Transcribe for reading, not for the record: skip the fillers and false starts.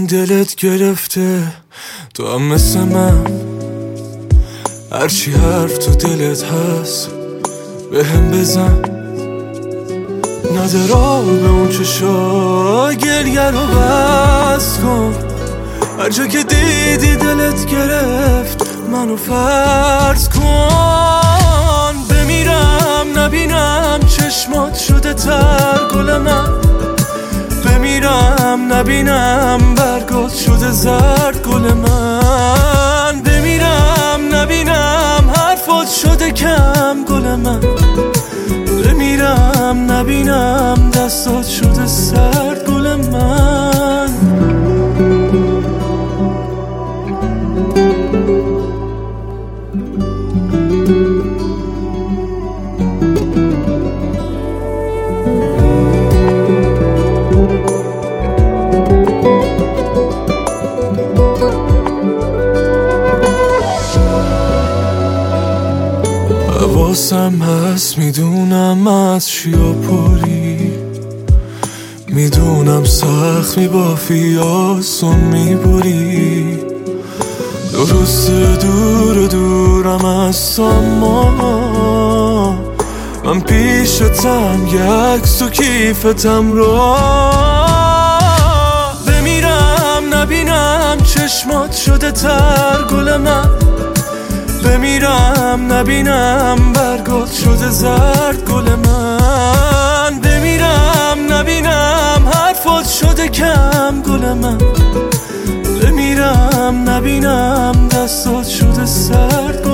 دلت گرفته، تو هم مثل من، هرچی حرف تو دلت هست به هم بزن. ندارا به اون چشا گریه رو بس کن، هر جا که دیدی دلت گرفت منو فرض کن. بمیرم نبینم چشمات شده تر گل من، بمیرم نبینم برگات شده زرد گل من، بمیرم نبینم حرفات شده کم گل من، بمیرم نبینم دستات شده سرد گل من. حواسم هست میدونم از چیا پری، میدونم سخت میبافی آسون میبری، درسته دور دورم از تو اما من پیشتم یک تو کیفتم رو. بمیرم نبینم چشمات شده تر گل من، بمیرم نبینم برگات شده زرد گل من، بمیرم نبینم حرفات شده کم گل من، بمیرم نبینم دستات شده سرد گل من.